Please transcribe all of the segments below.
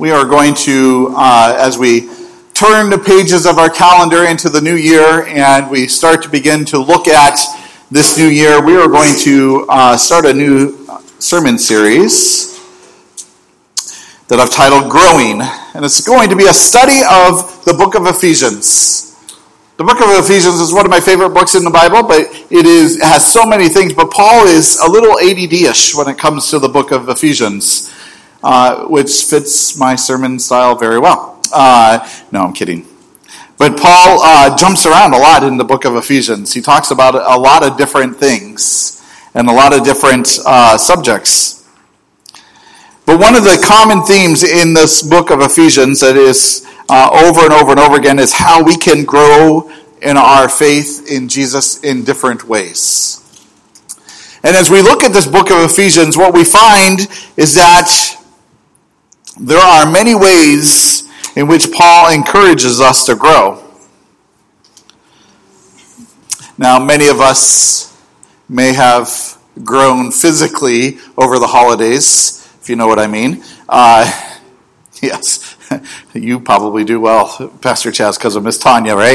We are going to, as we turn the pages of our calendar into the new year and we start to begin to look at this new year, we are going to start a new sermon series that I've titled Growing. And it's going to be a study of the book of Ephesians. The book of Ephesians is one of my favorite books in the Bible, but it has so many things. But Paul is a little ADD-ish when it comes to the book of Ephesians, which fits my sermon style very well. No, I'm kidding. But Paul jumps around a lot in the book of Ephesians. He talks about a lot of different things and a lot of different subjects. But one of the common themes in this book of Ephesians that is over and over and over again is how we can grow in our faith in Jesus in different ways. And as we look at this book of Ephesians, what we find is that there are many ways in which Paul encourages us to grow. Now, many of us may have grown physically over the holidays, if you know what I mean. Yes, you probably do well, Pastor Chaz, because of Miss Tanya, right?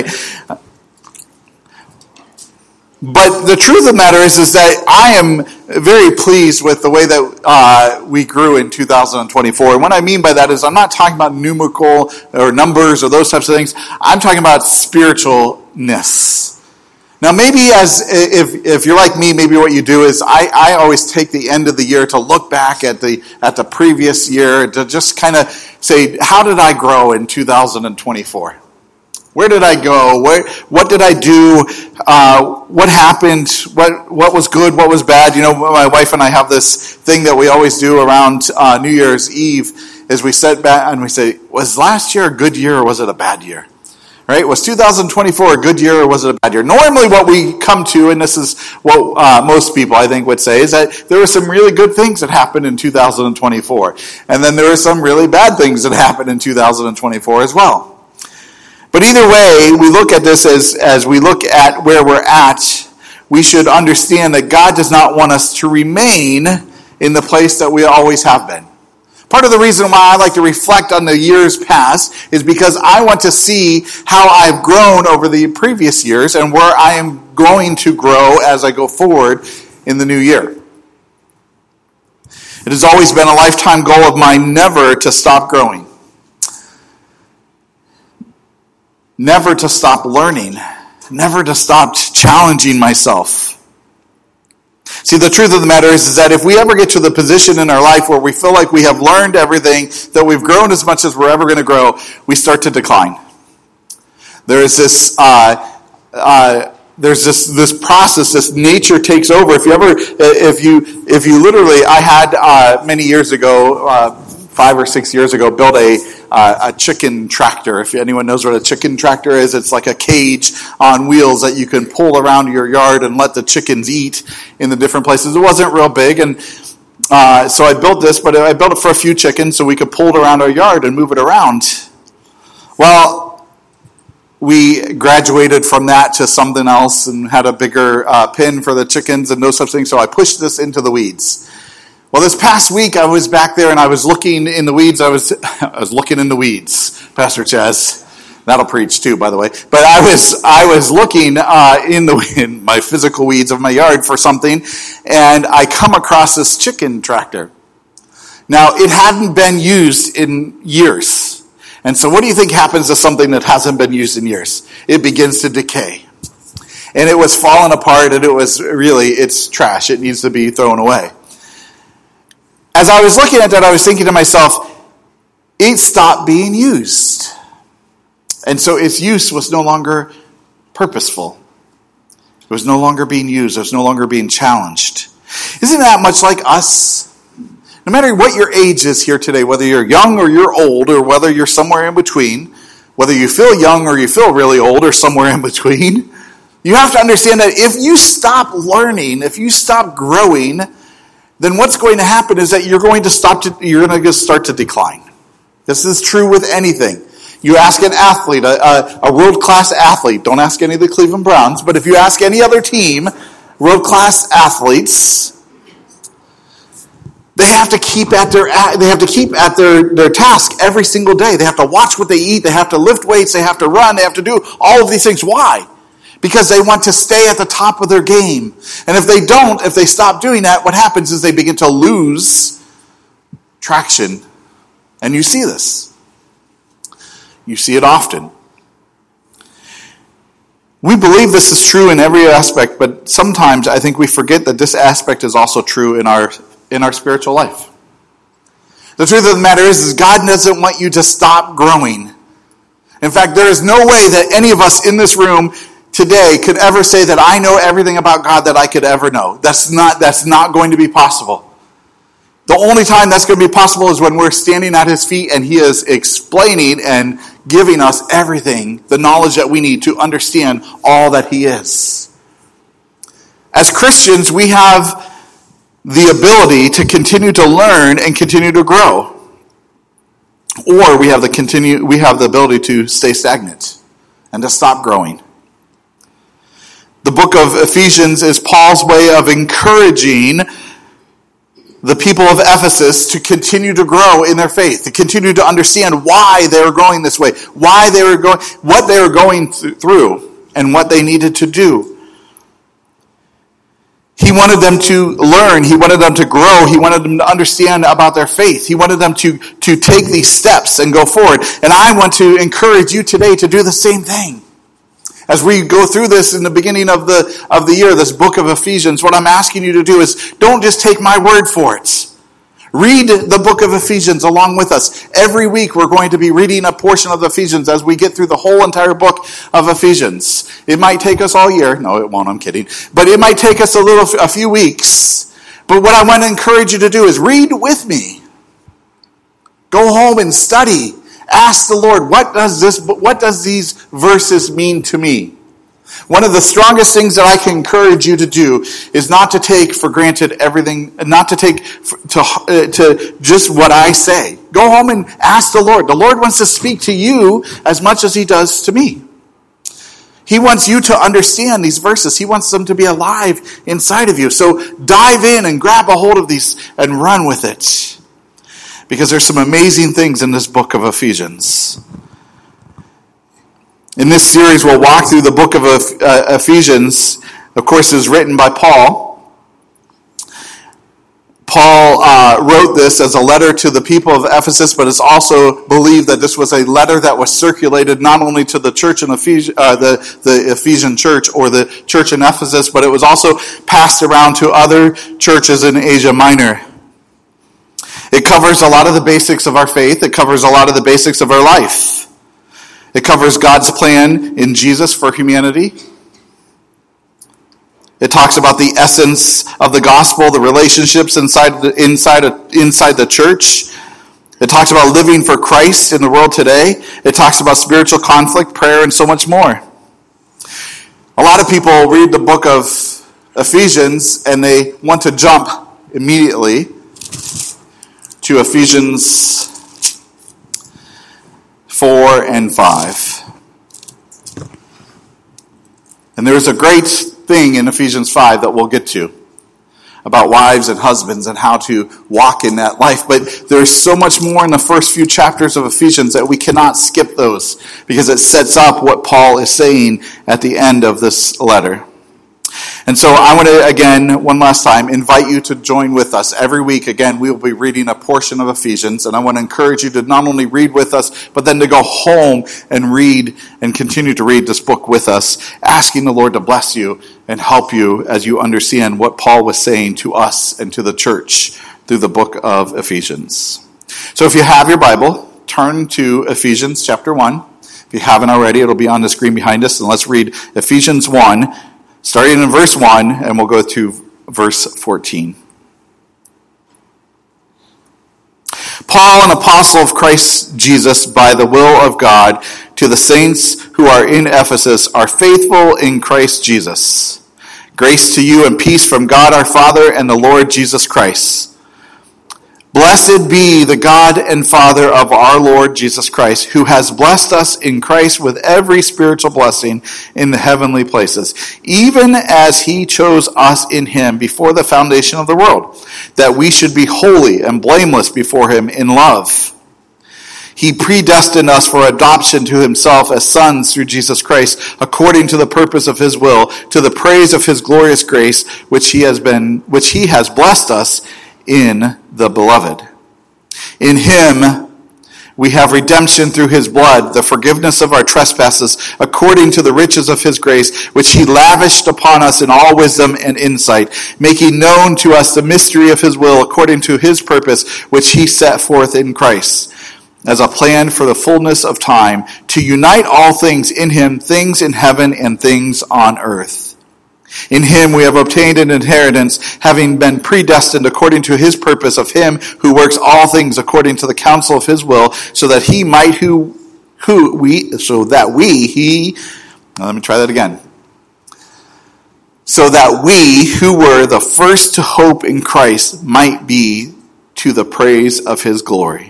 But the truth of the matter is that I am very pleased with the way that we grew in 2024. And what I mean by that is I'm not talking about numerical or numbers or those types of things. I'm talking about spiritualness. Now, maybe if you're like me, maybe what you do is I always take the end of the year to look back at the previous year to just kind of say, how did I grow in 2024? Where did I go? What did I do? What happened? What was good? What was bad? You know, my wife and I have this thing that we always do around New Year's Eve is we sit back and we say, was last year a good year or was it a bad year? Right? Was 2024 a good year or was it a bad year? Normally what we come to, and this is what most people I think would say, is that there were some really good things that happened in 2024. And then there were some really bad things that happened in 2024 as well. But either way, we look at this as we look at where we're at, we should understand that God does not want us to remain in the place that we always have been. Part of the reason why I like to reflect on the years past is because I want to see how I've grown over the previous years and where I am going to grow as I go forward in the new year. It has always been a lifetime goal of mine never to stop growing. Never to stop learning. Never to stop challenging myself. See, the truth of the matter is that if we ever get to the position in our life where we feel like we have learned everything, that we've grown as much as we're ever going to grow, we start to decline. There is this this process, this nature takes over. If you literally, I had many years ago, 5 or 6 years ago, built a chicken tractor. If anyone knows what a chicken tractor is, it's like a cage on wheels that you can pull around your yard and let the chickens eat in the different places. It wasn't real big, and so I built this, but I built it for a few chickens so we could pull it around our yard and move it around. Well, we graduated from that to something else and had a bigger pen for the chickens and those such things, so I pushed this into the weeds. Well, this past week I was back there and I was looking in the weeds. I was looking in the weeds, Pastor Chaz. That'll preach too, by the way. But I was looking in my physical weeds of my yard for something, and I come across this chicken tractor. Now, it hadn't been used in years. And so what do you think happens to something that hasn't been used in years? It begins to decay. And it was falling apart, and it's trash. It needs to be thrown away. As I was looking at that, I was thinking to myself, it stopped being used. And so its use was no longer purposeful. It was no longer being used. It was no longer being challenged. Isn't that much like us? No matter what your age is here today, whether you're young or you're old, or whether you're somewhere in between, whether you feel young or you feel really old or somewhere in between, you have to understand that if you stop learning, if you stop growing, then what's going to happen is that you're going to start to decline. This is true with anything. You ask an athlete, a world-class athlete, don't ask any of the Cleveland Browns, but if you ask any other team, world-class athletes, They have to keep at their task every single day. They have to watch what they eat. They have to lift weights. They have to run. They have to do all of these things. Why? Because they want to stay at the top of their game. And if they stop doing that, what happens is they begin to lose traction. And you see this. You see it often. We believe this is true in every aspect, but sometimes I think we forget that this aspect is also true in our spiritual life. The truth of the matter is God doesn't want you to stop growing. In fact, there is no way that any of us in this room today could ever say that I know everything about God that I could ever know. That's not going to be possible. The only time that's going to be possible is when we're standing at his feet and he is explaining and giving us everything, the knowledge that we need to understand all that he is. As Christians, we have the ability to continue to learn and continue to grow. Or we have the ability to stay stagnant and to stop growing. The book of Ephesians is Paul's way of encouraging the people of Ephesus to continue to grow in their faith, to continue to understand why they were growing this way, what they were going through, and what they needed to do. He wanted them to learn. He wanted them to grow. He wanted them to understand about their faith. He wanted them to take these steps and go forward. And I want to encourage you today to do the same thing. As we go through this in the beginning of the year, this book of Ephesians, what I'm asking you to do is don't just take my word for it. Read the book of Ephesians along with us. Every week we're going to be reading a portion of Ephesians as we get through the whole entire book of Ephesians. It might take us all year. No, it won't. I'm kidding. But it might take us a few weeks. But what I want to encourage you to do is read with me. Go home and study. Ask the Lord, what does these verses mean to me? One of the strongest things that I can encourage you to do is not to take for granted everything, not to take to just what I say. Go home and ask the Lord. The Lord wants to speak to you as much as he does to me. He wants you to understand these verses. He wants them to be alive inside of you. So dive in and grab a hold of these and run with it. Because there's some amazing things in this book of Ephesians. In this series, we'll walk through the book of Ephesians. Of course, it was written by Paul. Paul wrote this as a letter to the people of Ephesus, but it's also believed that this was a letter that was circulated not only to the church in the Ephesian church or the church in Ephesus, but it was also passed around to other churches in Asia Minor. It covers a lot of the basics of our faith. It covers a lot of the basics of our life. It covers God's plan in Jesus for humanity. It talks about the essence of the gospel, the relationships inside the church. It talks about living for Christ in the world today. It talks about spiritual conflict, prayer, and so much more. A lot of people read the book of Ephesians and they want to jump immediately to Ephesians 4 and 5. And there's a great thing in Ephesians 5 that we'll get to about wives and husbands and how to walk in that life. But there's so much more in the first few chapters of Ephesians that we cannot skip those because it sets up what Paul is saying at the end of this letter. And so I want to, again, one last time, invite you to join with us. Every week, again, we will be reading a portion of Ephesians. And I want to encourage you to not only read with us, but then to go home and read and continue to read this book with us, asking the Lord to bless you and help you as you understand what Paul was saying to us and to the church through the book of Ephesians. So if you have your Bible, turn to Ephesians chapter 1. If you haven't already, it'll be on the screen behind us. And let's read Ephesians 1. Starting in verse 1, and we'll go to verse 14. Paul, an apostle of Christ Jesus, by the will of God, to the saints who are in Ephesus, are faithful in Christ Jesus. Grace to you and peace from God our Father and the Lord Jesus Christ. Blessed be the God and Father of our Lord Jesus Christ, who has blessed us in Christ with every spiritual blessing in the heavenly places, even as he chose us in him before the foundation of the world, that we should be holy and blameless before him in love. He predestined us for adoption to himself as sons through Jesus Christ, according to the purpose of his will, to the praise of his glorious grace, which he has blessed us in the beloved. In him we have redemption through his blood, the forgiveness of our trespasses, according to the riches of his grace, which he lavished upon us in all wisdom and insight, making known to us the mystery of his will, according to his purpose, which he set forth in Christ, as a plan for the fullness of time, to unite all things in him, things in heaven and things on earth. In him we have obtained an inheritance, having been predestined according to his purpose of him who works all things according to the counsel of his will, so that so that we who were the first to hope in Christ might be to the praise of his glory.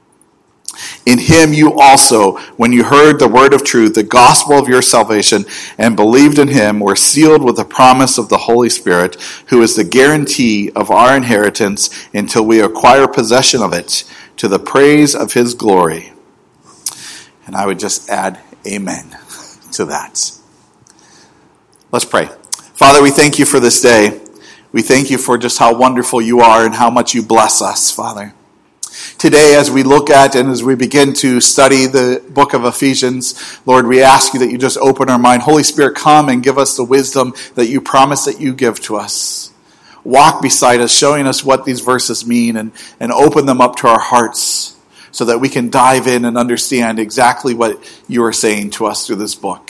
In him you also, when you heard the word of truth, the gospel of your salvation, and believed in him, were sealed with the promise of the Holy Spirit, who is the guarantee of our inheritance until we acquire possession of it, to the praise of his glory. And I would just add amen to that. Let's pray. Father, we thank you for this day. We thank you for just how wonderful you are and how much you bless us, Father. Today, as we look at and as we begin to study the book of Ephesians, Lord, we ask you that you just open our mind. Holy Spirit, come and give us the wisdom that you promise that you give to us. Walk beside us, showing us what these verses mean, and open them up to our hearts so that we can dive in and understand exactly what you are saying to us through this book.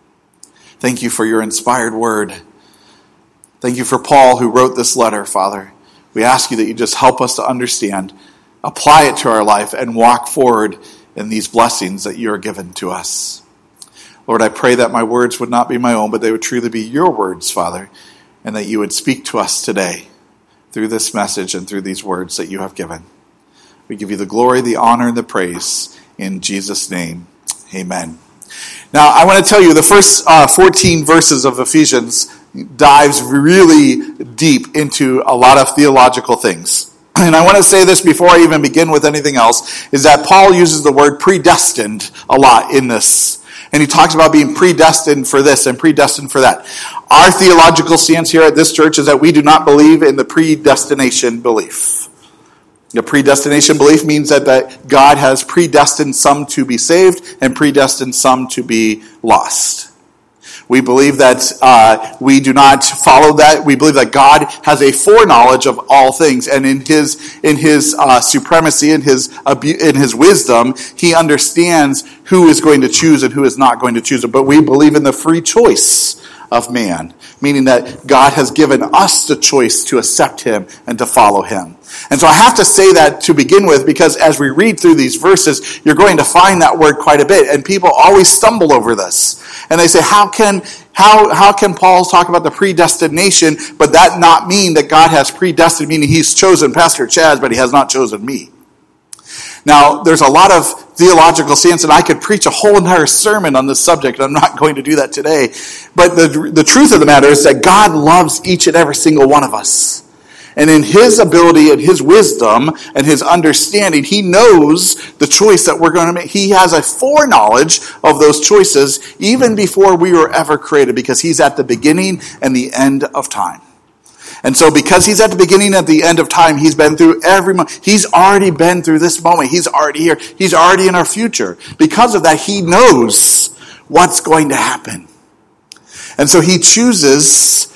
Thank you for your inspired word. Thank you for Paul who wrote this letter, Father. We ask you that you just help us to understand, apply it to our life, and walk forward in these blessings that you are given to us. Lord, I pray that my words would not be my own, but they would truly be your words, Father, and that you would speak to us today through this message and through these words that you have given. We give you the glory, the honor, and the praise in Jesus' name. Amen. Now, I want to tell you, the first 14 verses of Ephesians dives really deep into a lot of theological things. And I want to say this before I even begin with anything else, is that Paul uses the word predestined a lot in this. And he talks about being predestined for this and predestined for that. Our theological stance here at this church is that we do not believe in the predestination belief. The predestination belief means that God has predestined some to be saved and predestined some to be lost. We believe that we do not follow that. We believe that God has a foreknowledge of all things, and in his supremacy, in his wisdom, he understands who is going to choose and who is not going to choose it. But we believe in the free choice of man, meaning that God has given us the choice to accept him and to follow him. And so I have to say that to begin with, because as we read through these verses, you're going to find that word quite a bit, and people always stumble over this. And they say, how can Paul talk about the predestination, but that not mean that God has predestined, meaning he's chosen Pastor Chaz, but he has not chosen me? Now, there's a lot of theological stance, and I could preach a whole entire sermon on this subject, and I'm not going to do that today. But the truth of the matter is that God loves each and every single one of us. And in his ability and his wisdom and his understanding, he knows the choice that we're going to make. He has a foreknowledge of those choices even before we were ever created, because he's at the beginning and the end of time. And so because he's at the beginning and the end of time, he's been through every moment. He's already been through this moment. He's already here. He's already in our future. Because of that, he knows what's going to happen. And so he chooses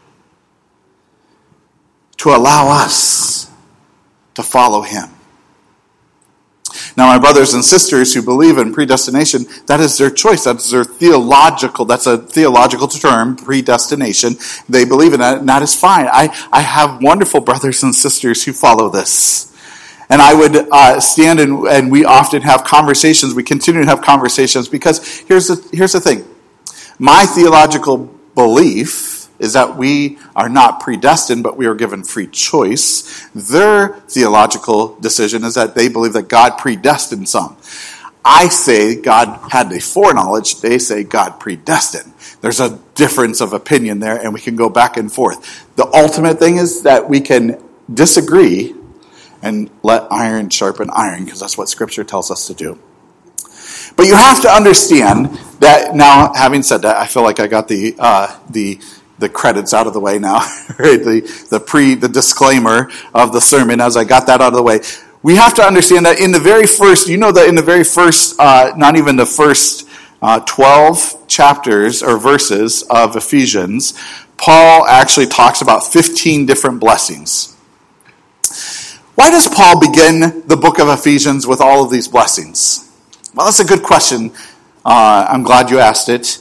to allow us to follow him. Now, my brothers and sisters who believe in predestination, that is their choice. That's a theological term, predestination. They believe in that, and that is fine. I have wonderful brothers and sisters who follow this. And I would stand and we often have conversations. We continue to have conversations because here's the thing. My theological belief is that we are not predestined, but we are given free choice. Their theological decision is that they believe that God predestined some. I say God had a foreknowledge. They say God predestined. There's a difference of opinion there, and we can go back and forth. The ultimate thing is that we can disagree and let iron sharpen iron, because that's what Scripture tells us to do. But you have to understand that now, having said that, I feel like I got the credits out of the way now, right? The disclaimer of the sermon, as I got that out of the way. We have to understand that in the very first, not even the first 12 chapters or verses of Ephesians, Paul actually talks about 15 different blessings. Why does Paul begin the book of Ephesians with all of these blessings? Well, that's a good question. I'm glad you asked it.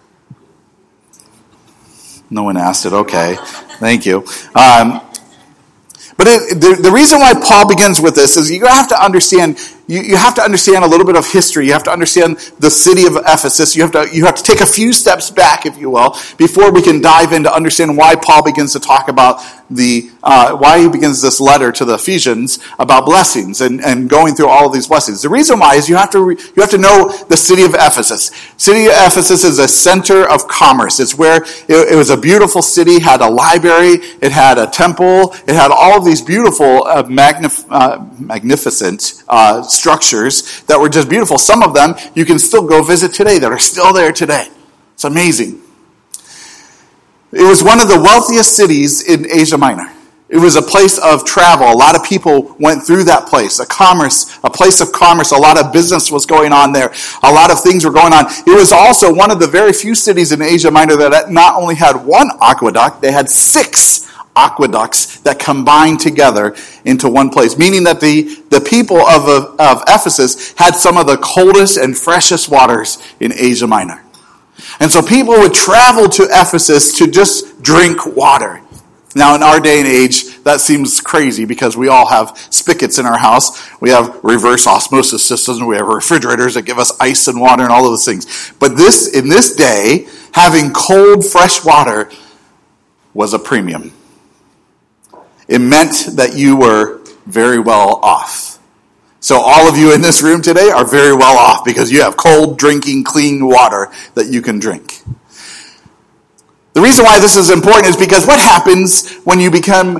No one asked it. Okay. Thank you. But the reason why Paul begins with this is you have to understand. You have to understand a little bit of history. You have to understand the city of Ephesus. You have to take a few steps back, if you will, before we can dive into understand why Paul begins to talk about why he begins this letter to the Ephesians about blessings and going through all of these blessings. The reason why is you have to know the city of Ephesus. City of Ephesus is a center of commerce. It's where it was a beautiful city, had a library, it had a temple, it had all of these beautiful, magnificent structures that were just beautiful. Some of them you can still go visit today that are still there today. It's amazing. It was one of the wealthiest cities in Asia Minor. It was a place of travel. A lot of people went through that place. A place of commerce. A lot of business was going on there. A lot of things were going on. It was also one of the very few cities in Asia Minor that not only had one aqueduct, they had 6 aqueducts that combined together into one place, meaning that the people of Ephesus had some of the coldest and freshest waters in Asia Minor. And so people would travel to Ephesus to just drink water. Now, in our day and age, that seems crazy because we all have spigots in our house. We have reverse osmosis systems. We have refrigerators that give us ice and water and all of those things. But in this day, having cold, fresh water was a premium. It meant that you were very well off. So all of you in this room today are very well off because you have cold, drinking, clean water that you can drink. The reason why this is important is because what happens when you become,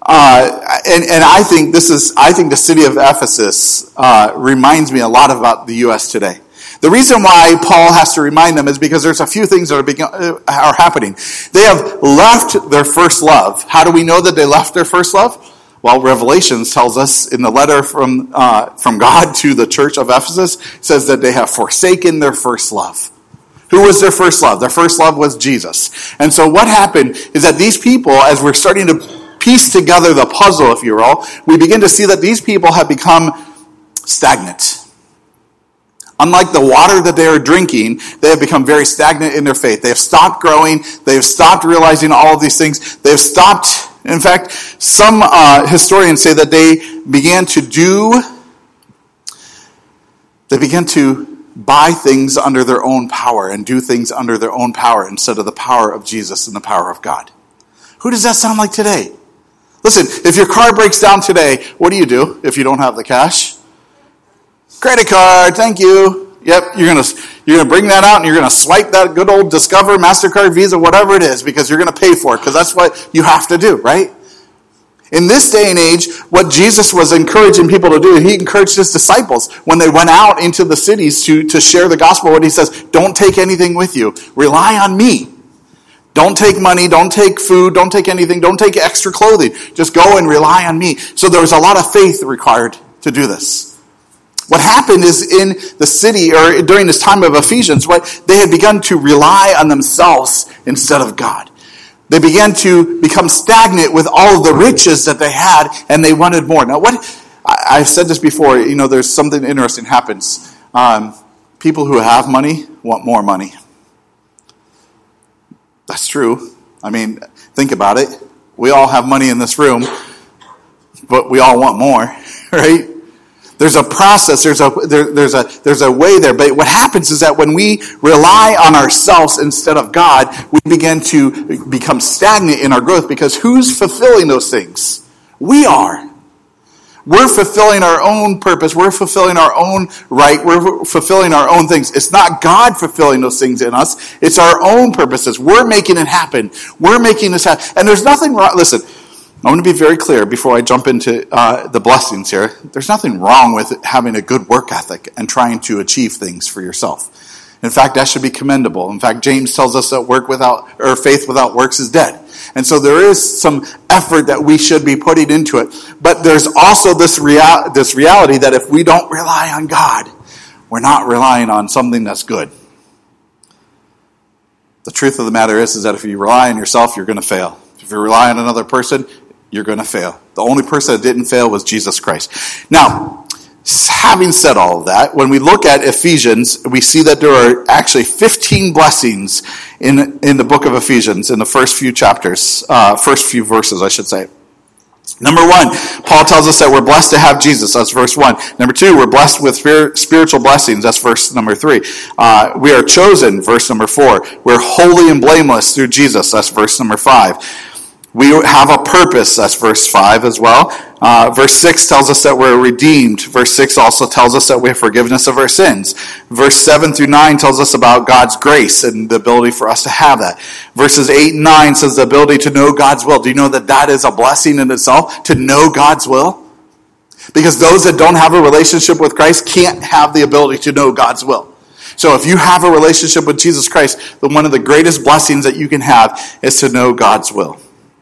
I think the city of Ephesus reminds me a lot about the U.S. today. The reason why Paul has to remind them is because there's a few things that are happening. They have left their first love. How do we know that they left their first love? Well, Revelations tells us in the letter from God to the church of Ephesus, says that they have forsaken their first love. Who was their first love? Their first love was Jesus. And so what happened is that these people, as we're starting to piece together the puzzle, if you will, we begin to see that these people have become stagnant. Unlike the water that they are drinking, they have become very stagnant in their faith. They have stopped growing. They have stopped realizing all of these things. They have stopped. In fact, some historians say that they began to buy things under their own power and do things under their own power instead of the power of Jesus and the power of God. Who does that sound like today? Listen, if your car breaks down today, what do you do if you don't have the cash? Credit card, thank you. Yep, you're gonna bring that out and you're gonna swipe that good old Discover, MasterCard, Visa, whatever it is, because you're gonna pay for it, because that's what you have to do, right? In this day and age, what Jesus was encouraging people to do, he encouraged his disciples when they went out into the cities to share the gospel. What he says, don't take anything with you. Rely on me. Don't take money, don't take food, don't take anything, don't take extra clothing. Just go and rely on me. So there was a lot of faith required to do this. What happened is in the city, or during this time of Ephesians, they had begun to rely on themselves instead of God. They began to become stagnant with all of the riches that they had, and they wanted more. Now, I've said this before, there's something interesting happens. People who have money want more money. That's true. I mean, think about it. We all have money in this room, but we all want more, right? There's a process, there's a way there. But what happens is that when we rely on ourselves instead of God, we begin to become stagnant in our growth, because who's fulfilling those things? We are. We're fulfilling our own purpose. We're fulfilling our own right. We're fulfilling our own things. It's not God fulfilling those things in us. It's our own purposes. We're making it happen. We're making this happen. And there's nothing wrong. Listen, I want to be very clear before I jump into the blessings here. There's nothing wrong with having a good work ethic and trying to achieve things for yourself. In fact, that should be commendable. In fact, James tells us that faith without works is dead. And so there is some effort that we should be putting into it. But there's also this reality that if we don't rely on God, we're not relying on something that's good. The truth of the matter is that if you rely on yourself, you're going to fail. If you rely on another person, you're going to fail. The only person that didn't fail was Jesus Christ. Now, having said all of that, when we look at Ephesians, we see that there are actually 15 blessings in the book of Ephesians, in the first few chapters, first few verses, I should say. Number 1, Paul tells us that we're blessed to have Jesus. That's verse 1. Number 2, we're blessed with spiritual blessings. That's verse number 3. We are chosen, verse number 4. We're holy and blameless through Jesus. That's verse number 5. We have a purpose. That's verse 5 as well. Verse 6 tells us that we're redeemed. Verse 6 also tells us that we have forgiveness of our sins. Verse 7 through 9 tells us about God's grace and the ability for us to have that. Verses 8 and 9 says the ability to know God's will. Do you know that that is a blessing in itself, to know God's will? Because those that don't have a relationship with Christ can't have the ability to know God's will. So if you have a relationship with Jesus Christ, then one of the greatest blessings that you can have is to know God's will.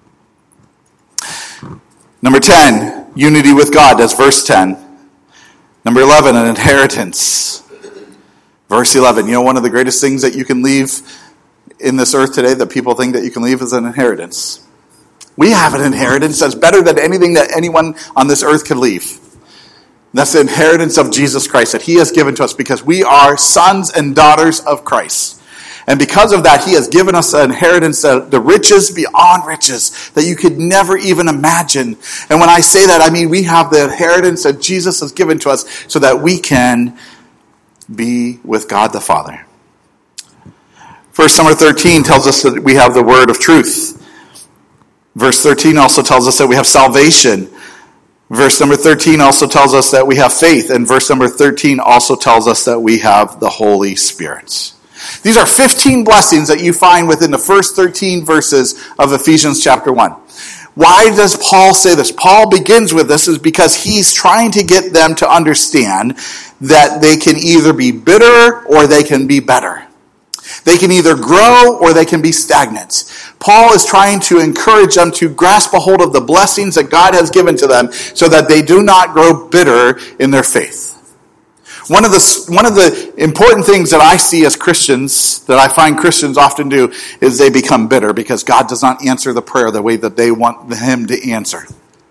Number 10, unity with God. That's verse 10. Number 11, an inheritance. Verse 11. You know, one of the greatest things that you can leave in this earth today that people think that you can leave is an inheritance. We have an inheritance that's better than anything that anyone on this earth could leave. That's the inheritance of Jesus Christ that he has given to us, because we are sons and daughters of Christ. And because of that, he has given us an inheritance, the riches beyond riches that you could never even imagine. And when I say that, I mean we have the inheritance that Jesus has given to us so that we can be with God the Father. Verse number 13 tells us that we have the word of truth. Verse 13 also tells us that we have salvation. Verse number 13 also tells us that we have faith. And verse number 13 also tells us that we have the Holy Spirit. These are 15 blessings that you find within the first 13 verses of Ephesians chapter 1. Why does Paul say this? Paul begins with this is because he's trying to get them to understand that they can either be bitter or they can be better. They can either grow or they can be stagnant. Paul is trying to encourage them to grasp a hold of the blessings that God has given to them so that they do not grow bitter in their faith. One of the important things that I see as Christians, that I find Christians often do, is they become bitter because God does not answer the prayer the way that they want him to answer.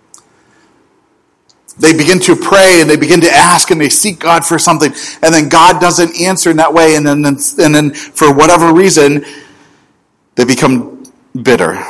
They begin to pray and they begin to ask and they seek God for something, and then God doesn't answer in that way, and then for whatever reason, they become bitter.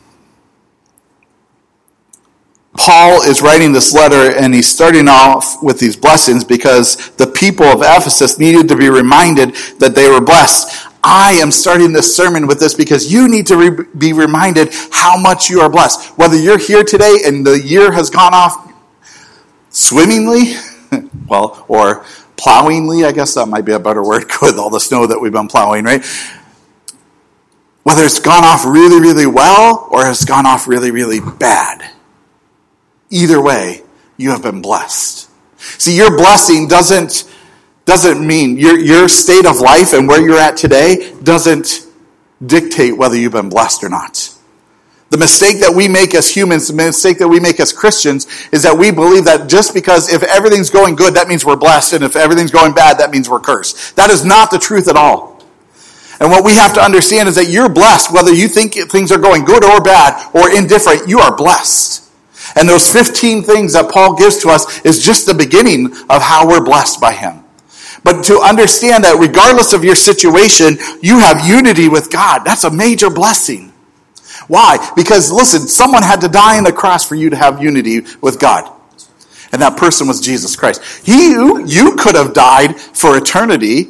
Paul is writing this letter and he's starting off with these blessings because the people of Ephesus needed to be reminded that they were blessed. I am starting this sermon with this because you need to be reminded how much you are blessed. Whether you're here today and the year has gone off swimmingly, well, or plowingly, I guess that might be a better word with all the snow that we've been plowing, right? Whether it's gone off really, really well or it's gone off really, really bad. Either way, you have been blessed. See, your blessing doesn't mean your state of life and where you're at today doesn't dictate whether you've been blessed or not. The mistake that we make as humans, the mistake that we make as Christians, is that we believe that just because if everything's going good, that means we're blessed, and if everything's going bad, that means we're cursed. That is not the truth at all. And what we have to understand is that you're blessed, whether you think things are going good or bad or indifferent, you are blessed. And those 15 things that Paul gives to us is just the beginning of how we're blessed by him. But to understand that regardless of your situation, you have unity with God. That's a major blessing. Why? Because, listen, someone had to die on the cross for you to have unity with God. And that person was Jesus Christ. You could have died for eternity,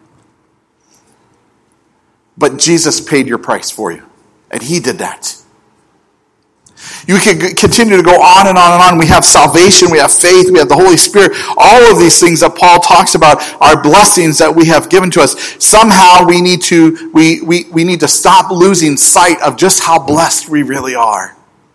but Jesus paid your price for you. And he did that. You can continue to go on and on and on. We have salvation, we have faith, we have the Holy Spirit. All of these things that Paul talks about are blessings that we have given to us. Somehow we need to stop losing sight of just how blessed we really are.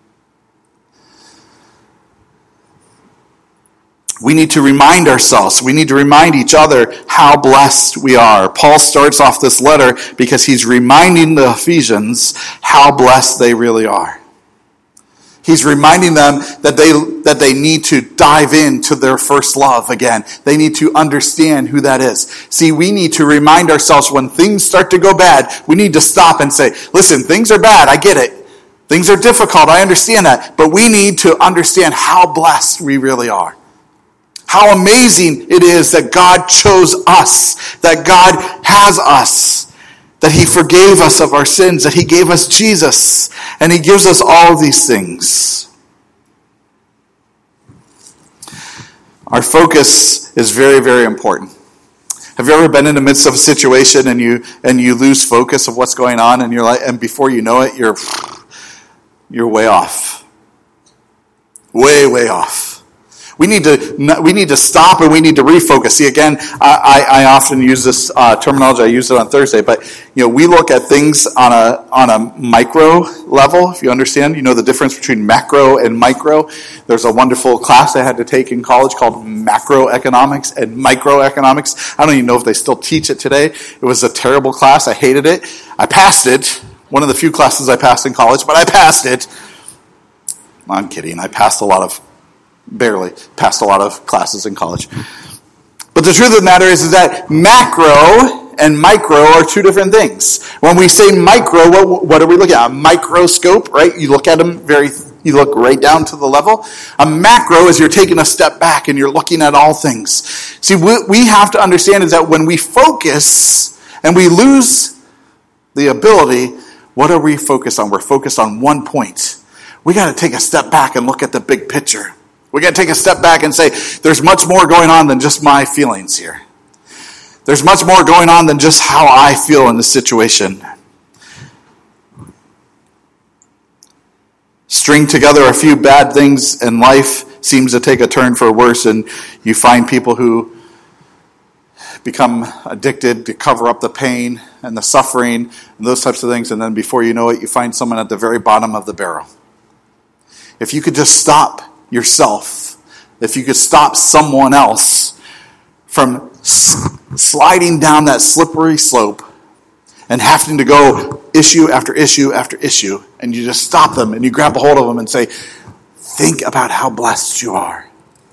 We need to remind ourselves, we need to remind each other how blessed we are. Paul starts off this letter because he's reminding the Ephesians how blessed they really are. He's reminding them that they need to dive into their first love again. They need to understand who that is. See, we need to remind ourselves when things start to go bad, we need to stop and say, listen, things are bad, I get it. Things are difficult, I understand that. But we need to understand how blessed we really are. How amazing it is that God chose us, that God has us, that he forgave us of our sins, that he gave us Jesus, and he gives us all these things. Our focus is very, very important. Have you ever been in the midst of a situation and you lose focus of what's going on, and before you know it, you're way off. Way off. We need to stop and we need to refocus. See, again, I often use this terminology. I used it on Thursday, but we look at things on a micro level. If you understand, the difference between macro and micro. There's a wonderful class I had to take in college called macroeconomics and microeconomics. I don't even know if they still teach it today. It was a terrible class. I hated it. I passed it. One of the few classes I passed in college, but I passed it. I'm kidding. I barely passed a lot of classes in college. But the truth of the matter is that macro and micro are two different things. When we say micro, what are we looking at? A microscope, right? You look at them you look right down to the level. A macro is you're taking a step back and you're looking at all things. See, what we have to understand is that when we focus and we lose the ability, what are we focused on? We're focused on one point. We got to take a step back and look at the big picture. We got to take a step back and say, there's much more going on than just my feelings here. There's much more going on than just how I feel in this situation. String together a few bad things and life seems to take a turn for worse, and you find people who become addicted to cover up the pain and the suffering and those types of things, and then before you know it, you find someone at the very bottom of the barrel. If you could just stop yourself, if you could stop someone else from sliding down that slippery slope and having to go issue after issue after issue, and you just stop them and you grab a hold of them and say, think about how blessed you are.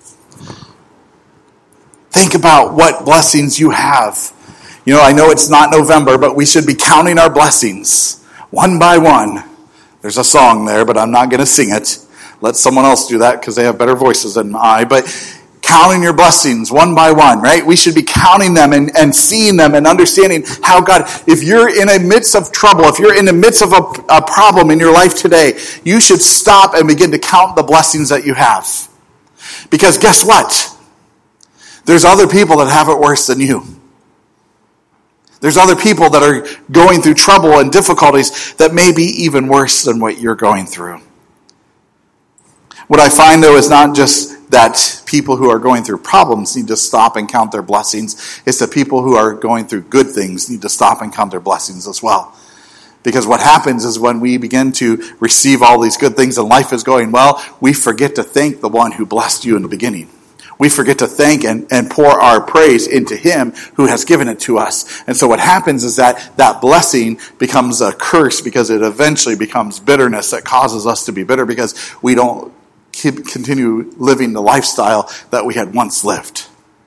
Think about what blessings you have. I know it's not November, but we should be counting our blessings one by one. There's a song there, but I'm not going to sing it. Let someone else do that because they have better voices than I. But counting your blessings one by one, right? We should be counting them and seeing them and understanding how God, if you're in the midst of trouble, if you're in the midst of a problem in your life today, you should stop and begin to count the blessings that you have. Because guess what? There's other people that have it worse than you. There's other people that are going through trouble and difficulties that may be even worse than what you're going through. What I find, though, is not just that people who are going through problems need to stop and count their blessings. It's that people who are going through good things need to stop and count their blessings as well. Because what happens is when we begin to receive all these good things and life is going well, we forget to thank the one who blessed you in the beginning. We forget to thank and pour our praise into him who has given it to us. And so what happens is that blessing becomes a curse because it eventually becomes bitterness that causes us to be bitter because we don't continue living the lifestyle that we had once lived.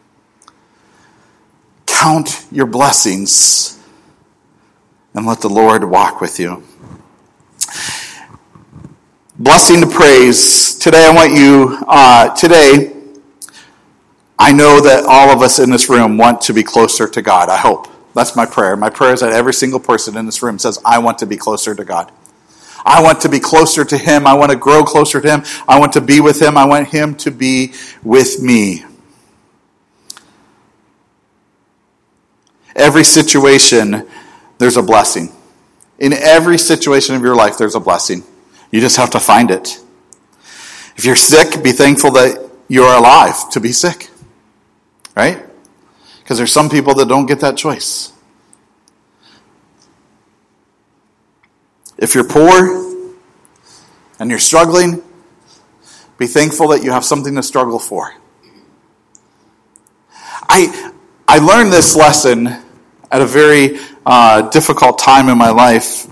Count your blessings and let the Lord walk with you. Blessing to praise. Today I want you, I know that all of us in this room want to be closer to God. I hope. That's my prayer. My prayer is that every single person in this room says, I want to be closer to God. I want to be closer to him. I want to grow closer to him. I want to be with him. I want him to be with me. Every situation, there's a blessing. In every situation of your life, there's a blessing. You just have to find it. If you're sick, be thankful that you're alive to be sick. Right? Because there's some people that don't get that choice. If you're poor and you're struggling, be thankful that you have something to struggle for. I learned this lesson at a very difficult time in my life.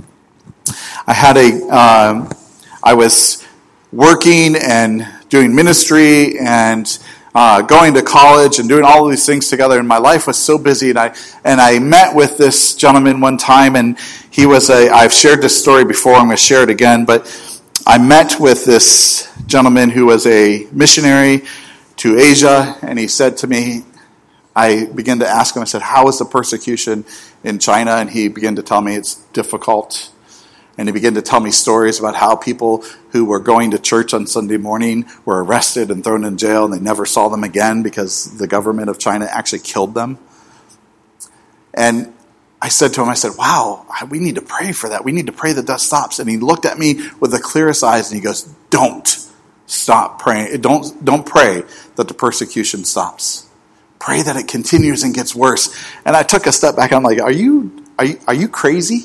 I was working and doing ministry and going to college and doing all of these things together, and my life was so busy. And I met with this gentleman one time, and I've shared this story before. I'm going to share it again, but I met with this gentleman who was a missionary to Asia, and he said to me, I began to ask him, I said, how is the persecution in China? And he began to tell me it's difficult. And he began to tell me stories about how people who were going to church on Sunday morning were arrested and thrown in jail, and they never saw them again because the government of China actually killed them. And I said to him, I said, wow, we need to pray for that. We need to pray that stops. And he looked at me with the clearest eyes and he goes, don't stop praying. Don't pray that the persecution stops. Pray that it continues and gets worse. And I took a step back. I'm like, are you crazy?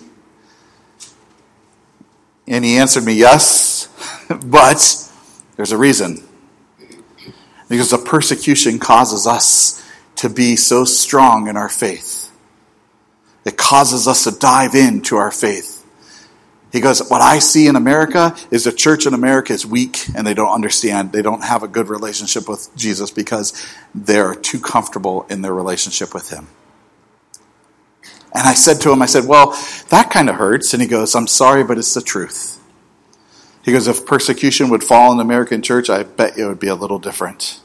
And he answered me, yes, but there's a reason. Because the persecution causes us to be so strong in our faith. It causes us to dive into our faith. He goes, what I see in America is the church in America is weak and they don't understand. They don't have a good relationship with Jesus because they're too comfortable in their relationship with him. And I said to him, well, that kind of hurts. And he goes, I'm sorry, but it's the truth. He goes, if persecution would fall in the American church, I bet it would be a little different.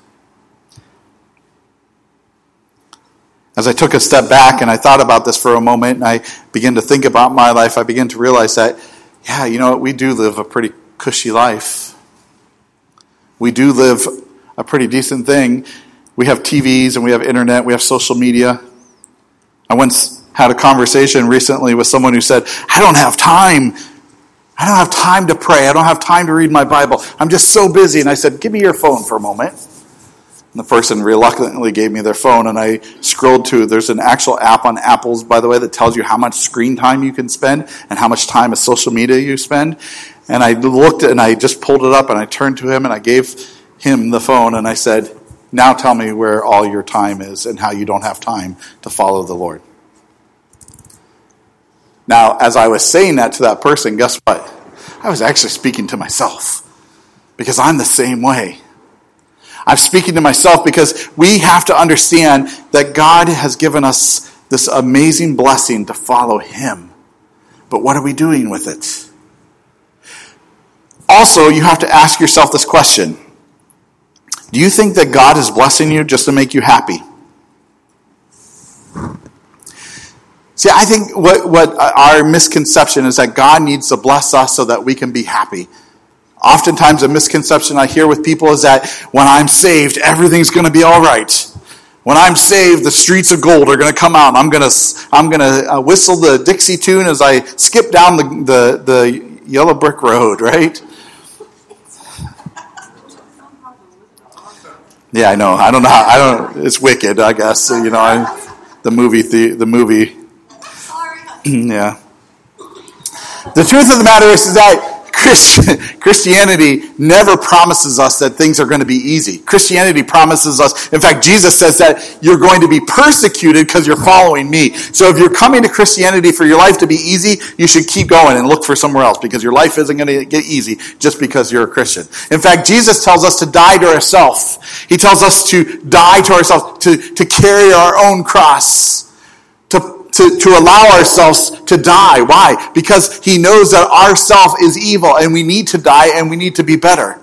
As I took a step back and I thought about this for a moment and I began to think about my life, I began to realize that, yeah, you know what, we do live a pretty cushy life. We do live a pretty decent thing. We have TVs and we have internet, we have social media. I once had a conversation recently with someone who said, I don't have time to pray. I don't have time to read my Bible. I'm just so busy. And I said, give me your phone for a moment. And the person reluctantly gave me their phone, and I scrolled to, there's an actual app on Apple's, by the way, that tells you how much screen time you can spend and how much time of social media you spend. And I looked and I just pulled it up and I turned to him and I gave him the phone and I said, now tell me where all your time is and how you don't have time to follow the Lord. Now, as I was saying that to that person, guess what? I was actually speaking to myself because I'm the same way. I'm speaking to myself because we have to understand that God has given us this amazing blessing to follow him. But what are we doing with it? Also, you have to ask yourself this question. Do you think that God is blessing you just to make you happy? See, I think what our misconception is that God needs to bless us so that we can be happy. Oftentimes a misconception I hear with people is that when I'm saved, everything's going to be all right. When I'm saved, the streets of gold are going to come out. I'm going to whistle the Dixie tune as I skip down the yellow brick road, right? Yeah, I know. I don't know. It's wicked, I guess. You know, the movie. Yeah. The truth of the matter is that Christianity never promises us that things are going to be easy. Christianity promises us, in fact, Jesus says that you're going to be persecuted because you're following me. So if you're coming to Christianity for your life to be easy, you should keep going and look for somewhere else because your life isn't going to get easy just because you're a Christian. In fact, Jesus tells us to die to ourselves. He tells us to die to ourselves, to carry our own cross, to allow ourselves to die. Why? Because he knows that our self is evil and we need to die and we need to be better.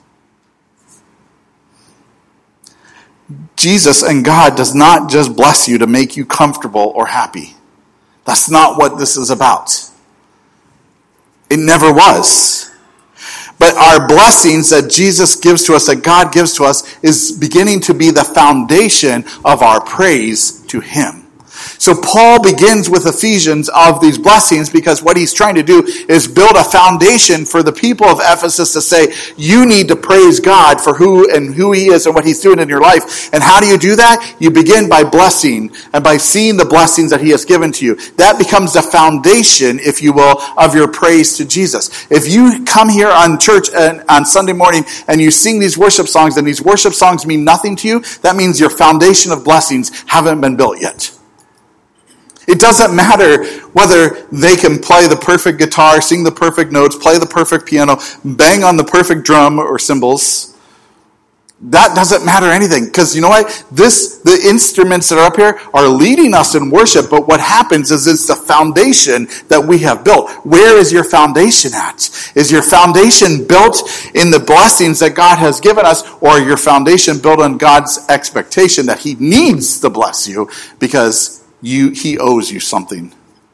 Jesus and God does not just bless you to make you comfortable or happy. That's not what this is about. It never was. But our blessings that Jesus gives to us, that God gives to us, is beginning to be the foundation of our praise to him. So Paul begins with Ephesians of these blessings because what he's trying to do is build a foundation for the people of Ephesus to say, you need to praise God for who he is and what he's doing in your life. And how do you do that? You begin by blessing and by seeing the blessings that he has given to you. That becomes the foundation, if you will, of your praise to Jesus. If you come here on church and on Sunday morning and you sing these worship songs and these worship songs mean nothing to you, that means your foundation of blessings haven't been built yet. It doesn't matter whether they can play the perfect guitar, sing the perfect notes, play the perfect piano, bang on the perfect drum or cymbals. That doesn't matter anything. Because you know what? The instruments that are up here are leading us in worship, but what happens is it's the foundation that we have built. Where is your foundation at? Is your foundation built in the blessings that God has given us, or your foundation built on God's expectation that he needs to bless you because he owes you something?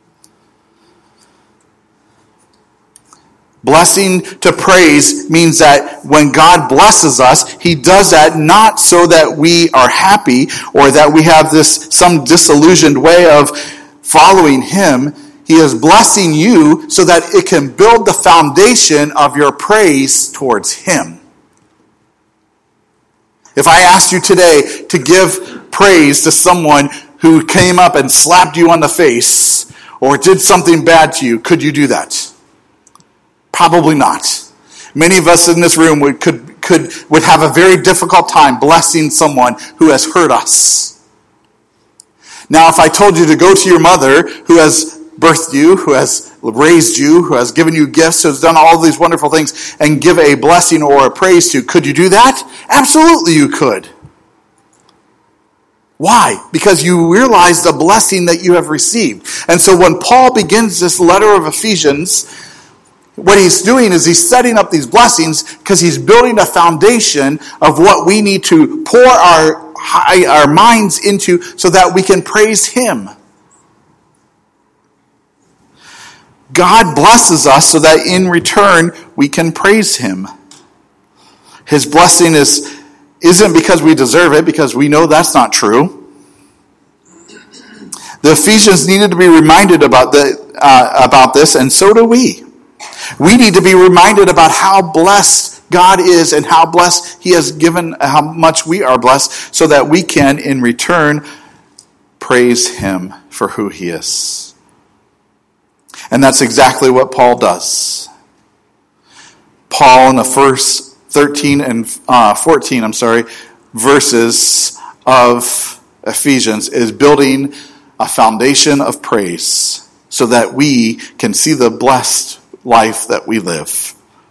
Blessing to praise means that when God blesses us, he does that not so that we are happy or that we have some disillusioned way of following him. He is blessing you so that it can build the foundation of your praise towards him. If I asked you today to give praise to someone who came up and slapped you on the face or did something bad to you, could you do that? Probably not. Many of us in this room would have a very difficult time blessing someone who has hurt us. Now, if I told you to go to your mother who has birthed you, who has raised you, who has given you gifts, who has done all these wonderful things, and give a blessing or a praise to, could you do that? Absolutely you could. Why? Because you realize the blessing that you have received. And so when Paul begins this letter of Ephesians, what he's doing is he's setting up these blessings because he's building a foundation of what we need to pour our minds into so that we can praise him. God blesses us so that in return we can praise him. His blessing isn't because we deserve it, because we know that's not true. The Ephesians needed to be reminded about this, and so do we. We need to be reminded about how blessed God is and how blessed he has given, how much we are blessed, so that we can, in return, praise him for who he is. And that's exactly what Paul does. Paul, in the first 13 and 14, verses of Ephesians, is building a foundation of praise so that we can see the blessed life that we live.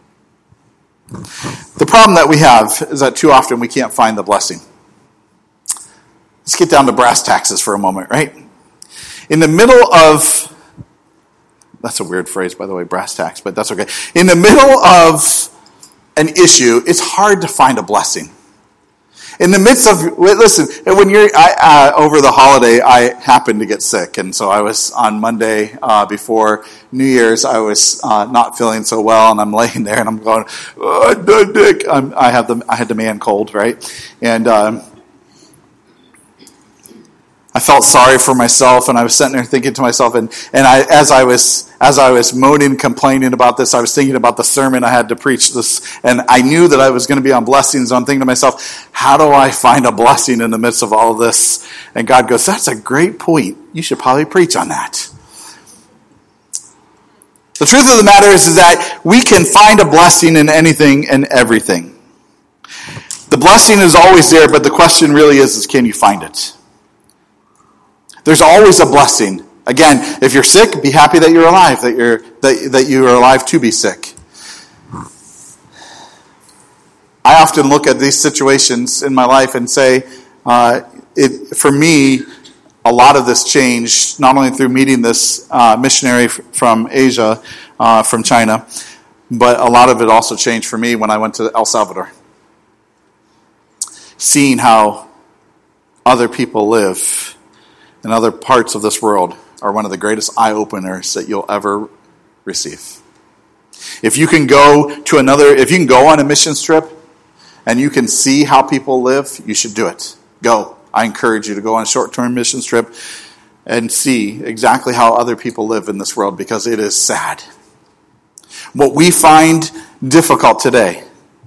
The problem that we have is that too often we can't find the blessing. Let's get down to brass taxes for a moment, right? In the middle of, that's a weird phrase, by the way, brass tacks, but that's okay. In the middle of an issue, it's hard to find a blessing. In the midst of, listen, when over the holiday, I happened to get sick. And so I was on Monday before New Year's, I was not feeling so well. And I'm laying there and I'm going, I had the man cold, right? And I felt sorry for myself, and I was sitting there thinking to myself, as I was moaning and complaining about this, I was thinking about the sermon I had to preach this, and I knew that I was going to be on blessings. So I'm thinking to myself, how do I find a blessing in the midst of all of this? And God goes, that's a great point. You should probably preach on that. The truth of the matter is that we can find a blessing in anything and everything. The blessing is always there, but the question really is can you find it? There's always a blessing. Again, if you're sick, be happy that you're alive, that you are alive to be sick. I often look at these situations in my life and say, for me, a lot of this changed, not only through meeting this missionary from Asia, from China, but a lot of it also changed for me when I went to El Salvador. Seeing how other people live in other parts of this world are one of the greatest eye-openers that you'll ever receive. If you can go on a mission trip and you can see how people live, you should do it. Go. I encourage you to go on a short-term mission trip and see exactly how other people live in this world, because it is sad. What we find difficult today,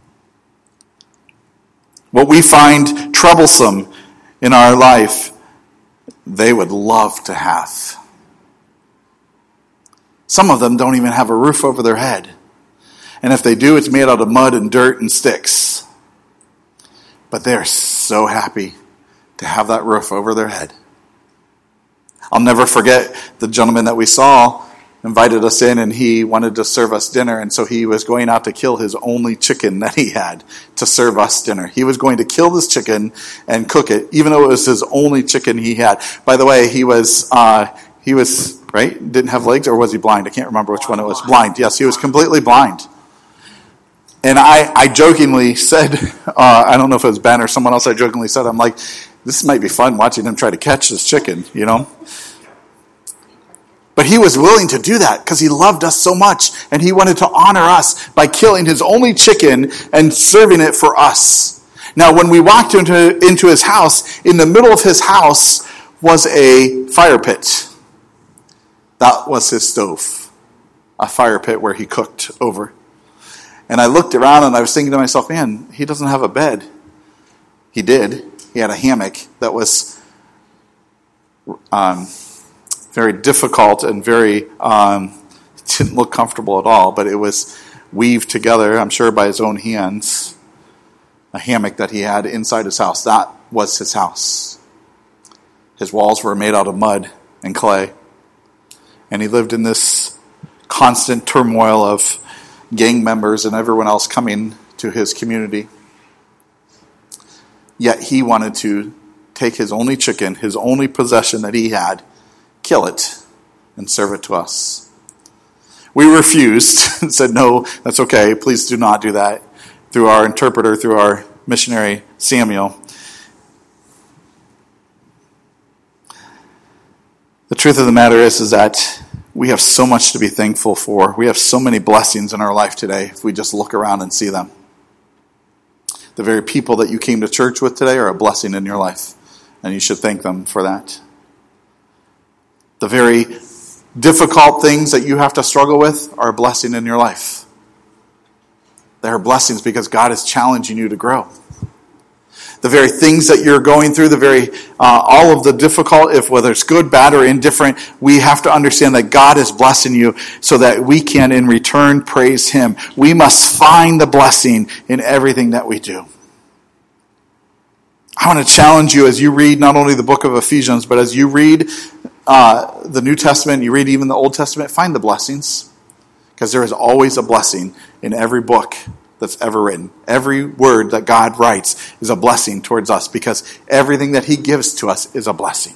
what we find troublesome in our life, they would love to have. Some of them don't even have a roof over their head. And if they do, it's made out of mud and dirt and sticks. But they're so happy to have that roof over their head. I'll never forget the gentleman that we saw invited us in, and he wanted to serve us dinner, and so he was going out to kill his only chicken that he had to serve us dinner. He was going to kill this chicken and cook it, even though it was his only chicken he had. By the way, he was right? Didn't have legs, or was he blind? I can't remember which one it was. Blind. Yes, he was completely blind. And I jokingly said, I don't know if it was Ben or someone else, I jokingly said, I'm like, this might be fun watching him try to catch this chicken, you know? But he was willing to do that because he loved us so much, and he wanted to honor us by killing his only chicken and serving it for us. Now, when we walked into his house, in the middle of his house was a fire pit. That was his stove, a fire pit where he cooked over. And I looked around and I was thinking to myself, man, he doesn't have a bed. He did. He had a hammock that was very difficult and very, didn't look comfortable at all, but it was weaved together, I'm sure by his own hands, a hammock that he had inside his house. That was his house. His walls were made out of mud and clay. And he lived in this constant turmoil of gang members and everyone else coming to his community. Yet he wanted to take his only chicken, his only possession that he had, kill it, and serve it to us. We refused and said, no, that's okay. Please do not do that. Through our interpreter, through our missionary, Samuel. The truth of the matter is that we have so much to be thankful for. We have so many blessings in our life today if we just look around and see them. The very people that you came to church with today are a blessing in your life, and you should thank them for that. The very difficult things that you have to struggle with are a blessing in your life. They are blessings because God is challenging you to grow. The very things that you're going through, all of the difficult, if whether it's good, bad, or indifferent, we have to understand that God is blessing you so that we can in return praise Him. We must find the blessing in everything that we do. I want to challenge you as you read not only the book of Ephesians, but as you read the New Testament, you read even the Old Testament, find the blessings. Because there is always a blessing in every book that's ever written. Every word that God writes is a blessing towards us because everything that He gives to us is a blessing.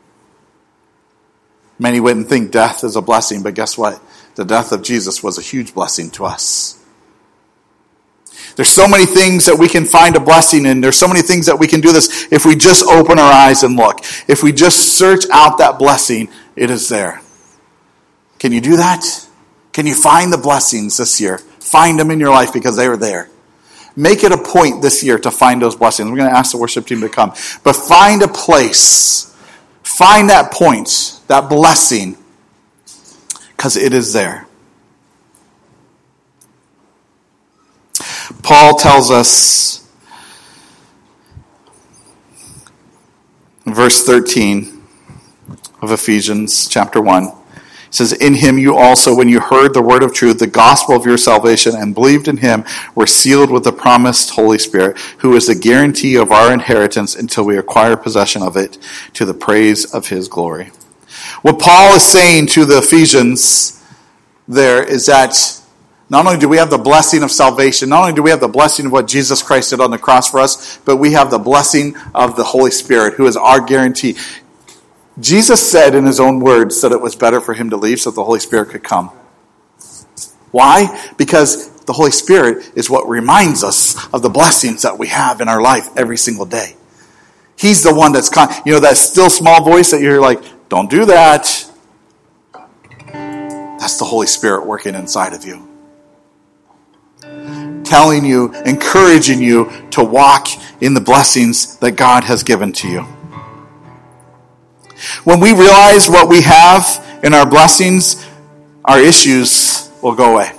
Many wouldn't think death is a blessing, but guess what? The death of Jesus was a huge blessing to us. There's so many things that we can find a blessing in. There's so many things that we can do this if we just open our eyes and look. If we just search out that blessing, it is there. Can you do that? Can you find the blessings this year? Find them in your life because they are there. Make it a point this year to find those blessings. We're going to ask the worship team to come. But find a place. Find that point, that blessing, because it is there. Paul tells us in verse 13 of Ephesians chapter 1. It says, in Him you also, when you heard the word of truth, the gospel of your salvation, and believed in Him, were sealed with the promised Holy Spirit, who is the guarantee of our inheritance until we acquire possession of it, to the praise of His glory. What Paul is saying to the Ephesians there is that not only do we have the blessing of salvation, not only do we have the blessing of what Jesus Christ did on the cross for us, but we have the blessing of the Holy Spirit, who is our guarantee. Jesus said in His own words that it was better for Him to leave so the Holy Spirit could come. Why? Because the Holy Spirit is what reminds us of the blessings that we have in our life every single day. He's the one that's, that still small voice that you're like, don't do that. That's the Holy Spirit working inside of you. telling you, encouraging you to walk in the blessings that God has given to you. When we realize what we have in our blessings, our issues will go away.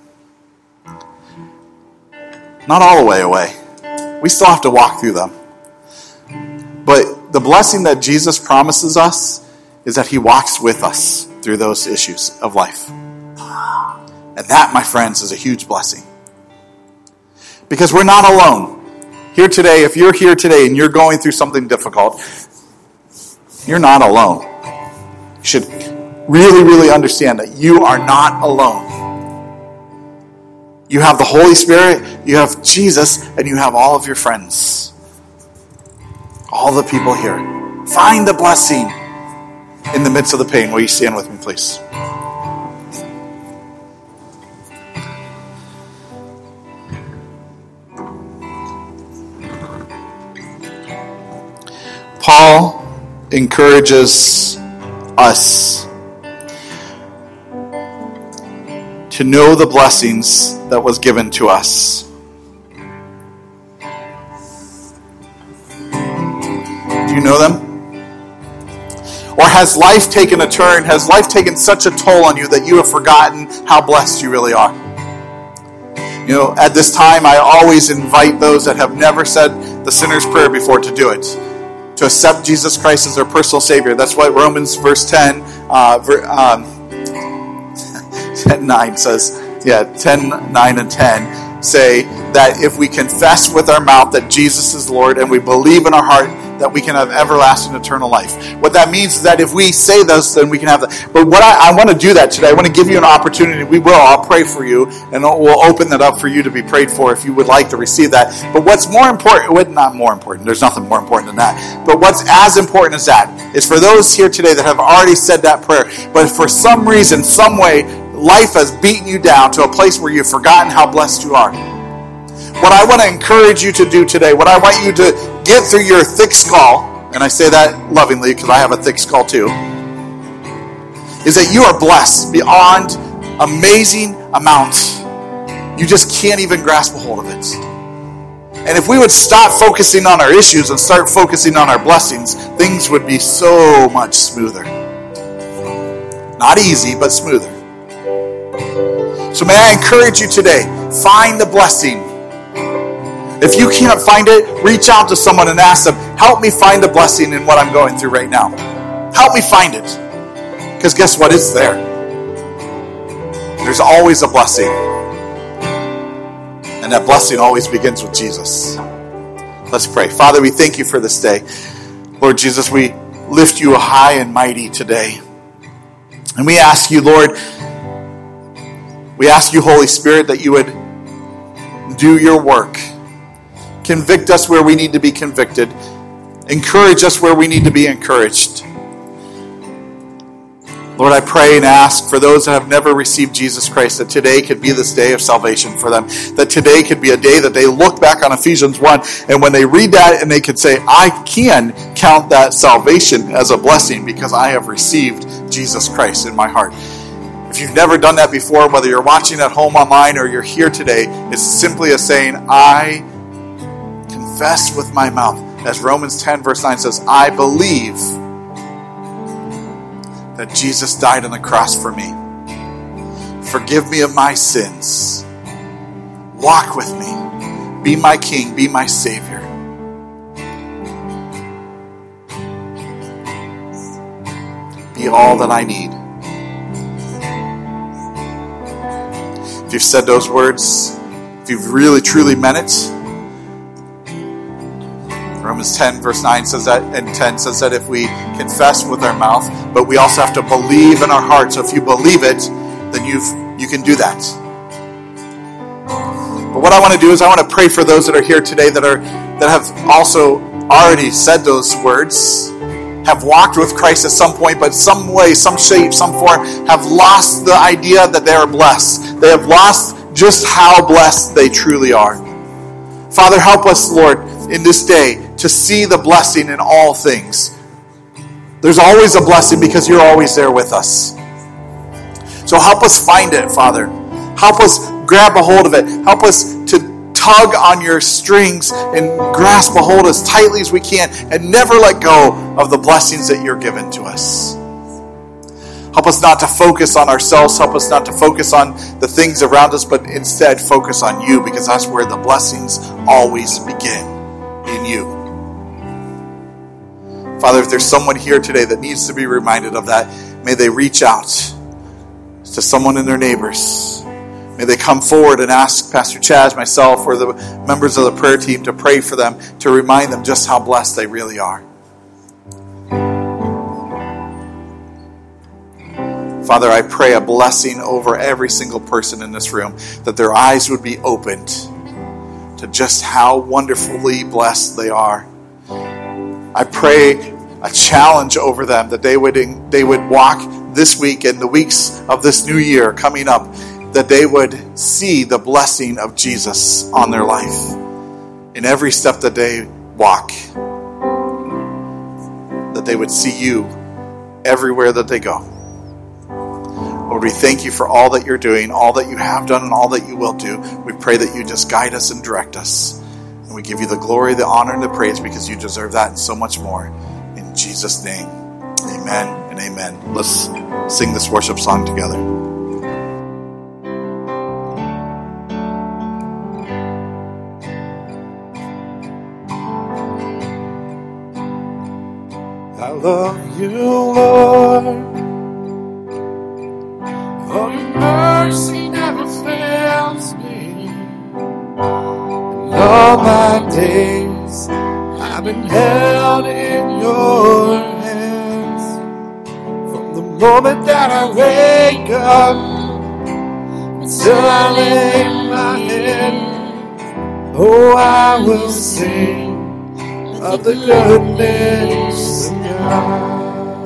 Not all the way away. We still have to walk through them. But the blessing that Jesus promises us is that he walks with us through those issues of life. And that, my friends, is a huge blessing. Because we're not alone. Here today, if you're here today and you're going through something difficult, you're not alone. You should really, really understand that you are not alone. You have the Holy Spirit, you have Jesus, and you have all of your friends. All the people here. Find the blessing in the midst of the pain. Will you stand with me, please? Paul encourages us to know the blessings that was given to us. Do you know them? Or has life taken a turn? Has life taken such a toll on you that you have forgotten how blessed you really are? You know, at this time, I always invite those that have never said the sinner's prayer before to do it. To accept Jesus Christ as their personal Savior. That's what Romans verse 10, 9 says. 10, 9, and 10 say that if we confess with our mouth that Jesus is Lord and we believe in our heart that we can have everlasting eternal life. What that means is that if we say those, then we can have that. But what I want to do that today. I want to give you an opportunity. We will. I'll pray for you, and we'll open that up for you to be prayed for if you would like to receive that. But what's more important, not more important, there's nothing more important than that. But what's as important as that is for those here today that have already said that prayer, but for some reason, some way, life has beaten you down to a place where you've forgotten how blessed you are. What I want to encourage you to do today, what I want you to get through your thick skull, and I say that lovingly because I have a thick skull too, is that you are blessed beyond amazing amounts. You just can't even grasp a hold of it. And if we would stop focusing on our issues and start focusing on our blessings, things would be so much smoother. Not easy, but smoother. So may I encourage you today, find the blessing. If you can't find it, reach out to someone and ask them, help me find a blessing in what I'm going through right now. Help me find it. Because guess what? It's there. There's always a blessing. And that blessing always begins with Jesus. Let's pray. Father, we thank you for this day. Lord Jesus, we lift you high and mighty today. And we ask you, Lord, we ask you, Holy Spirit, that you would do your work. Convict us where we need to be convicted. Encourage us where we need to be encouraged. Lord, I pray and ask for those that have never received Jesus Christ that today could be this day of salvation for them. That today could be a day that they look back on Ephesians 1 and when they read that and they could say, I can count that salvation as a blessing because I have received Jesus Christ in my heart. If you've never done that before, whether you're watching at home online or you're here today, it's simply a saying, I confess with my mouth. As Romans 10 verse 9 says, I believe that Jesus died on the cross for me. Forgive me of my sins. Walk with me. Be my King. Be my Savior. Be all that I need. If you've said those words, if you've really truly meant it, Romans 10 verse 9 says that, and 10 says that if we confess with our mouth, but we also have to believe in our heart. So if you believe it, then you can do that. But what I want to do is I want to pray for those that are here today that have also already said those words, have walked with Christ at some point, but some way, some shape, some form, have lost the idea that they are blessed. They have lost just how blessed they truly are. Father, help us, Lord, in this day to see the blessing in all things. There's always a blessing because you're always there with us. So help us find it, Father. Help us grab a hold of it. Help us to tug on your strings and grasp a hold as tightly as we can and never let go of the blessings that you're given to us. Help us not to focus on ourselves. Help us not to focus on the things around us, but instead focus on you, because that's where the blessings always begin, in you. Father, if there's someone here today that needs to be reminded of that, may they reach out to someone in their neighbors. May they come forward and ask Pastor Chaz, myself, or the members of the prayer team to pray for them, to remind them just how blessed they really are. Father, I pray a blessing over every single person in this room, that their eyes would be opened to just how wonderfully blessed they are. I pray a challenge over them, that they would walk this week and the weeks of this new year coming up, that they would see the blessing of Jesus on their life in every step that they walk, that they would see you everywhere that they go. Lord, we thank you for all that you're doing, all that you have done, and all that you will do. We pray that you just guide us and direct us. And we give you the glory, the honor, and the praise, because you deserve that and so much more. In Jesus' name, amen and amen. Let's sing this worship song together. I love you, Lord. Oh, your mercy never fails me. And all my days I've been held in your hands. From the moment that I wake up until I lay my head, oh, I will sing of the goodness of God.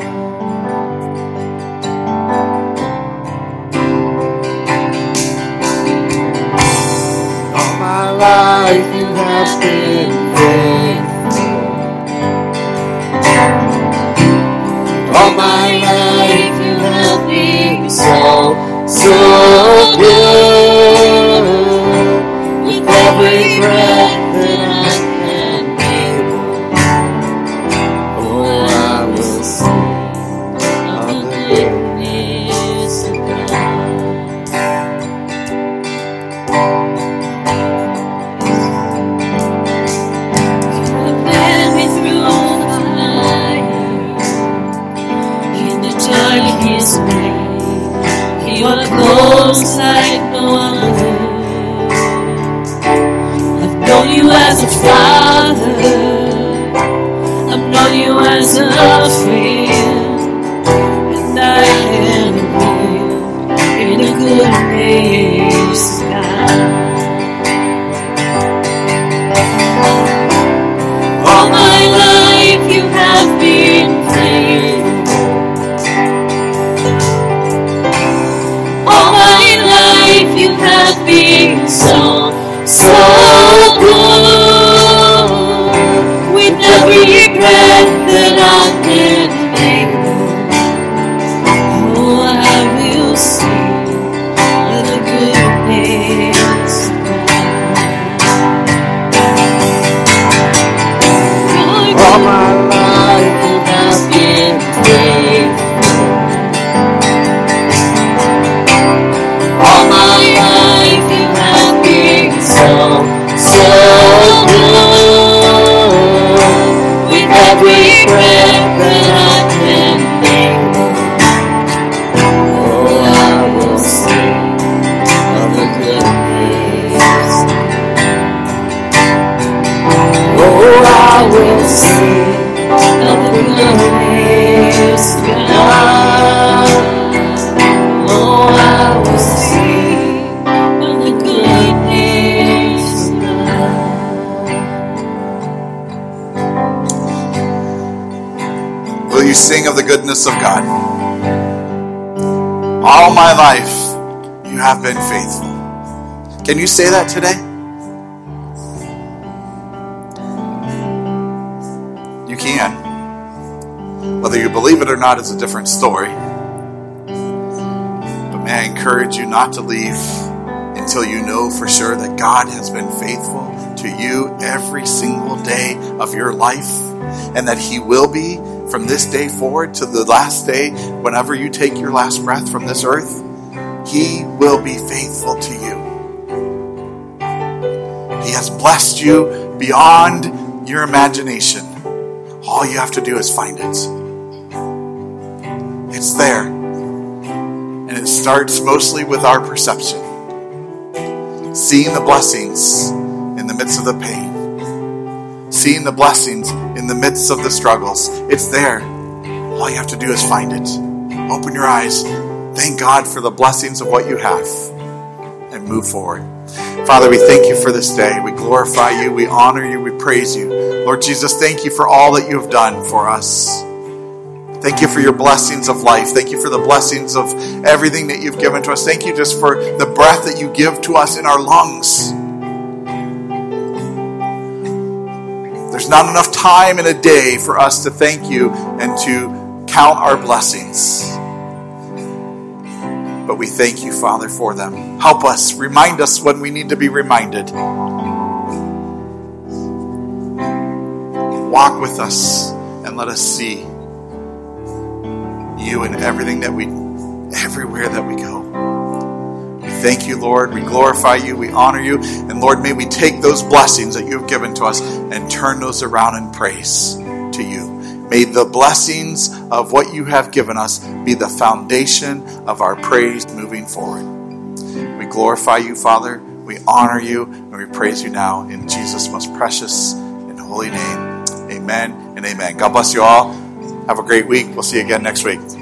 Life you have been faithful. All my life you have been so good. With every breath that I am able, oh, I will sing of the goodness of God. You are close like no other. I've known you as a father. I've known you as a friend. And I can live in the goodness of God. All my life you have been faithful. You have been so good. With every breath that I can able, oh, I will sing of the goodness of God. All my life you have been faithful. All my life you have been so good. With every breath that I can make, oh, I will sing of the goodness. Oh, I will sing of the goodness of God. Oh, I will sing of the goodness of God. Will you sing of the goodness of God? All my life, you have been faithful. Can you say that today? You can. Whether you believe it or not is a different story. May I encourage you not to leave in until you know for sure that God has been faithful to you every single day of your life, and that he will be from this day forward to the last day, whenever you take your last breath from this earth. He will be faithful to you. He has blessed you beyond your imagination. All you have to do is find it. It's there. And it starts mostly with our perception. Seeing the blessings in the midst of the pain. Seeing the blessings in the midst of the struggles. It's there. All you have to do is find it. Open your eyes. Thank God for the blessings of what you have. And move forward. Father, we thank you for this day. We glorify you. We honor you. We praise you. Lord Jesus, thank you for all that you have done for us. Thank you for your blessings of life. Thank you for the blessings of everything that you've given to us. Thank you just for the breath that you give to us in our lungs. There's not enough time in a day for us to thank you and to count our blessings. But we thank you, Father, for them. Help us. Remind us when we need to be reminded. Walk with us and let us see you in everything that everywhere that we go. We thank you, Lord. We glorify you. We honor you. And Lord, may we take those blessings that you have given to us and turn those around in praise to you. May the blessings of what you have given us be the foundation of our praise moving forward. We glorify you, Father. We honor you, and we praise you now in Jesus' most precious and holy name. Amen and amen. God bless you all. Have a great week. We'll see you again next week.